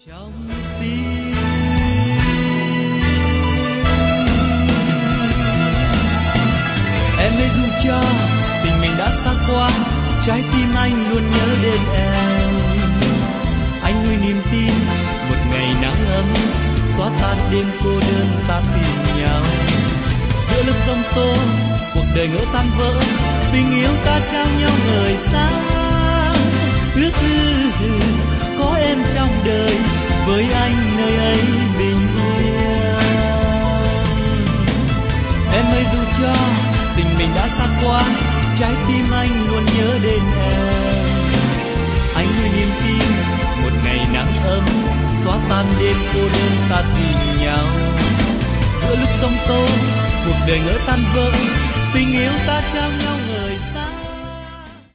trong tim. Em hãy dù cho tình mình đã xa qua, trái tim anh luôn nhớ đến em. Anh nuôi niềm tin một ngày nắng ấm xóa tan đêm cô đơn ta tìm nhau. Giữa lúc giông tố cuộc đời ngỡ tan vỡ, tình yêu ta trao nhau ngời sáng. Ước có em trong đời, với anh nơi ấy bình yên. Em ơi dù cho tình mình đã xa quá, trái tim anh luôn nhớ đến em. Anh nuôi niềm tin một ngày nắng ấm xóa tan đêm cô đơn ta tìm nhau. Giữa lúc giông tố cuộc đời ngỡ tan vỡ, tình yêu ta trao nhau